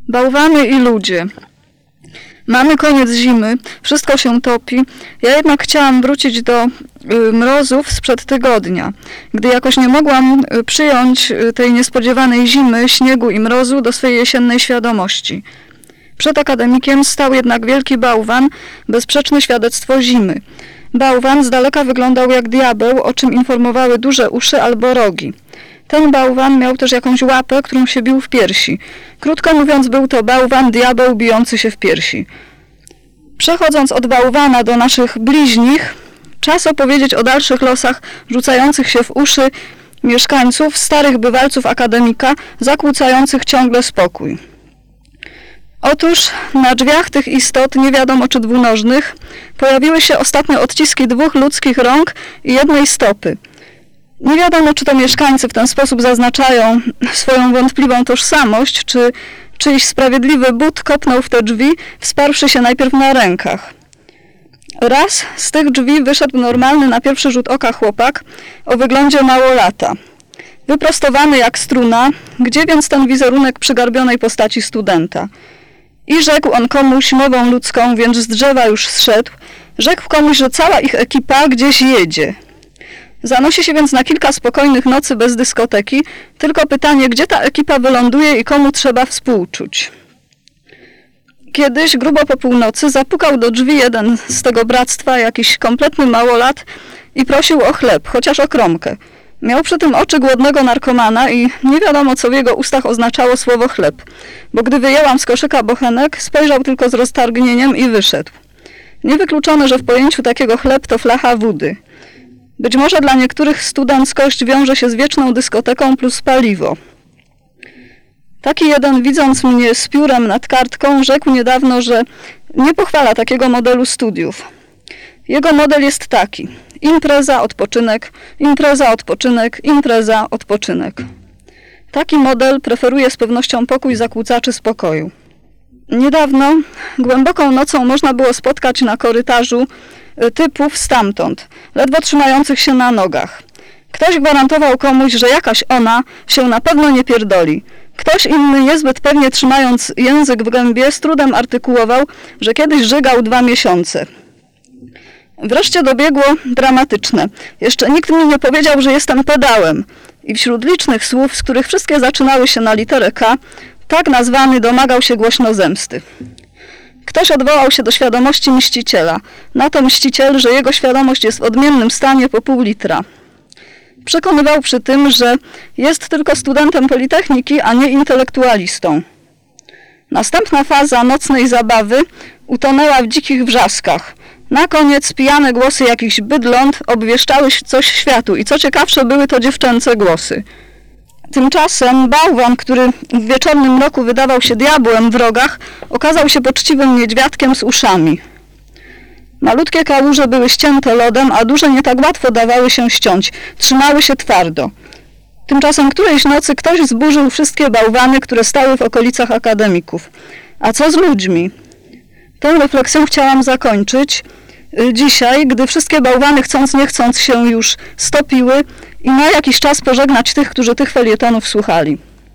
Bałwany i ludzie. Mamy koniec zimy, wszystko się topi. Ja jednak chciałam wrócić do mrozów sprzed tygodnia, gdy jakoś nie mogłam przyjąć tej niespodziewanej zimy, śniegu i mrozu do swojej jesiennej świadomości. Przed akademikiem stał jednak wielki bałwan, bezsprzeczne świadectwo zimy. Bałwan z daleka wyglądał jak diabeł, o czym informowały duże uszy albo rogi. Ten bałwan miał też jakąś łapę, którą się bił w piersi. Krótko mówiąc, był to bałwan, diabeł bijący się w piersi. Przechodząc od bałwana do naszych bliźnich, czas opowiedzieć o dalszych losach rzucających się w uszy mieszkańców, starych bywalców akademika, zakłócających ciągle spokój. Otóż na drzwiach tych istot, nie wiadomo czy dwunożnych, pojawiły się ostatnio odciski 2 ludzkich rąk i 1 stopy. Nie wiadomo, czy to mieszkańcy w ten sposób zaznaczają swoją wątpliwą tożsamość, czy czyjś sprawiedliwy but kopnął w te drzwi, wsparłszy się najpierw na rękach. Raz z tych drzwi wyszedł normalny na pierwszy rzut oka chłopak o wyglądzie małolata. Wyprostowany jak struna, gdzie więc ten wizerunek przygarbionej postaci studenta? I rzekł on komuś mową ludzką, więc z drzewa już zszedł, rzekł komuś, że cała ich ekipa gdzieś jedzie. Zanosi się więc na kilka spokojnych nocy bez dyskoteki, tylko pytanie, gdzie ta ekipa wyląduje i komu trzeba współczuć. Kiedyś, grubo po północy, zapukał do drzwi jeden z tego bractwa, jakiś kompletny małolat i prosił o chleb, chociaż o kromkę. Miał przy tym oczy głodnego narkomana i nie wiadomo, co w jego ustach oznaczało słowo chleb, bo gdy wyjęłam z koszyka bochenek, spojrzał tylko z roztargnieniem i wyszedł. Niewykluczone, że w pojęciu takiego chleb to flacha wódy. Być może dla niektórych studenckość wiąże się z wieczną dyskoteką plus paliwo. Taki jeden, widząc mnie z piórem nad kartką, rzekł niedawno, że nie pochwala takiego modelu studiów. Jego model jest taki: impreza, odpoczynek, impreza, odpoczynek, impreza, odpoczynek. Taki model preferuje z pewnością pokój zakłócaczy spokoju. Niedawno, głęboką nocą można było spotkać na korytarzu typów stamtąd, ledwo trzymających się na nogach. Ktoś gwarantował komuś, że jakaś ona się na pewno nie pierdoli. Ktoś inny, niezbyt pewnie trzymając język w gębie, z trudem artykułował, że kiedyś żygał 2 miesiące. Wreszcie dobiegło dramatyczne. Jeszcze nikt mi nie powiedział, że jestem pedałem. I wśród licznych słów, z których wszystkie zaczynały się na literę K, tak nazwany domagał się głośno zemsty. Ktoś odwołał się do świadomości mściciela. Na to mściciel, że jego świadomość jest w odmiennym stanie po pół litra. Przekonywał przy tym, że jest tylko studentem Politechniki, a nie intelektualistą. Następna faza nocnej zabawy utonęła w dzikich wrzaskach. Na koniec pijane głosy jakichś bydląt obwieszczały coś światu i co ciekawsze, były to dziewczęce głosy. Tymczasem bałwan, który w wieczornym mroku wydawał się diabłem w rogach, okazał się poczciwym niedźwiadkiem z uszami. Malutkie kałuże były ścięte lodem, a duże nie tak łatwo dawały się ściąć. Trzymały się twardo. Tymczasem którejś nocy ktoś zburzył wszystkie bałwany, które stały w okolicach akademików. A co z ludźmi? Tę refleksją chciałam zakończyć dzisiaj, gdy wszystkie bałwany chcąc nie chcąc się już stopiły i na jakiś czas pożegnać tych, którzy tych felietonów słuchali.